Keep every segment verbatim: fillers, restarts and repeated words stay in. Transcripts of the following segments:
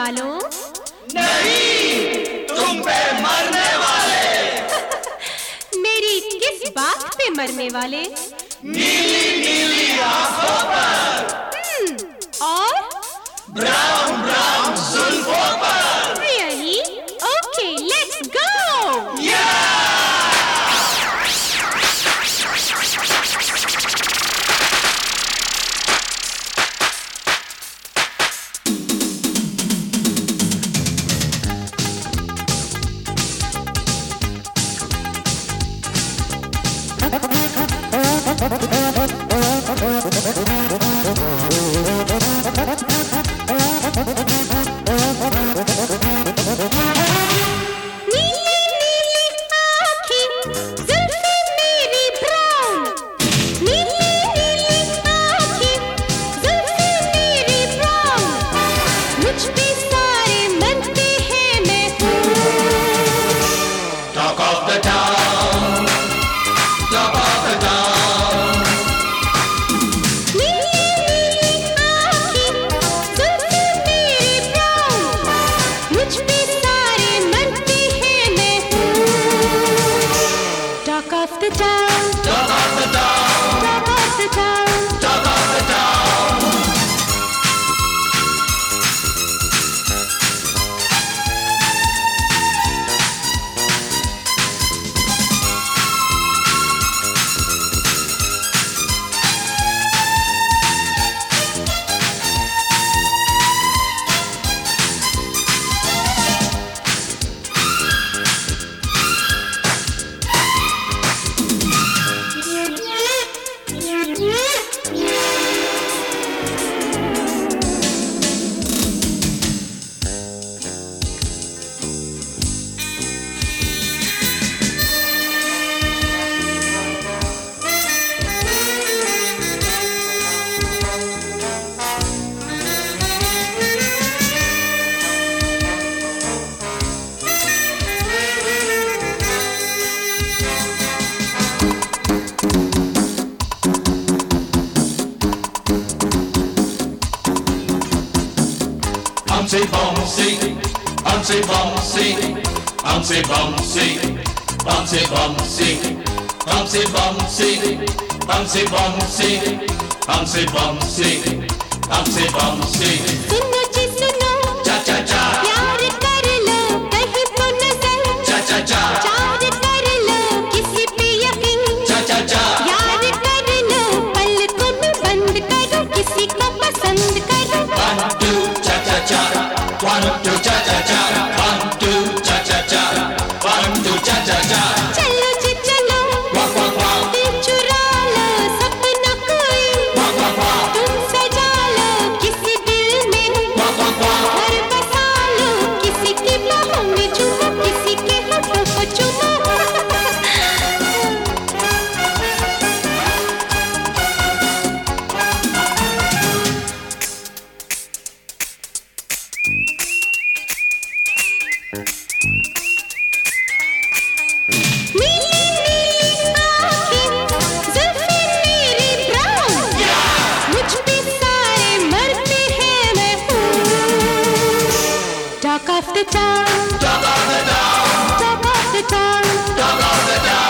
वालों? नहीं, तुम पे मरने वाले। मेरी किस बात पे मरने वाले? नीली नीली आंखों पर। हम्म, और ब्राउन ब्राउन जुल्फों पर। Really? Okay, let's go. Yeah! Bouncy, bouncy, bouncy, bouncy, bouncy, bouncy, bouncy, bouncy, bouncy, bouncy, bouncy, bouncy, bouncy, bouncy, bouncy. सुनो जी सुनो, चा चा चा, प्यार कर लो कहीं तो नजर, चा चा चा, चार कर लो किसी पे यकीन, चा चा चा, यार कर लो पलकों में बंद करो किसी को पसंद करो. One two cha cha cha, one two cha cha cha, one two cha cha cha, one two cha cha cha. चलो जी चलो, Walk walk walk, दिल चुरा लो सपना कोई, walk walk walk, तुम सजा लो किसी दिल में, walk walk walk. घर बसा लो किसी की बाहों में चूमो किसी के होठों को चूमो. Talk of the town, Talk of the town, talk of the town, talk of the town.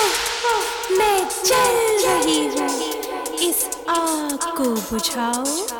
मैं चल रही हूँ इस आग को बुझाओ.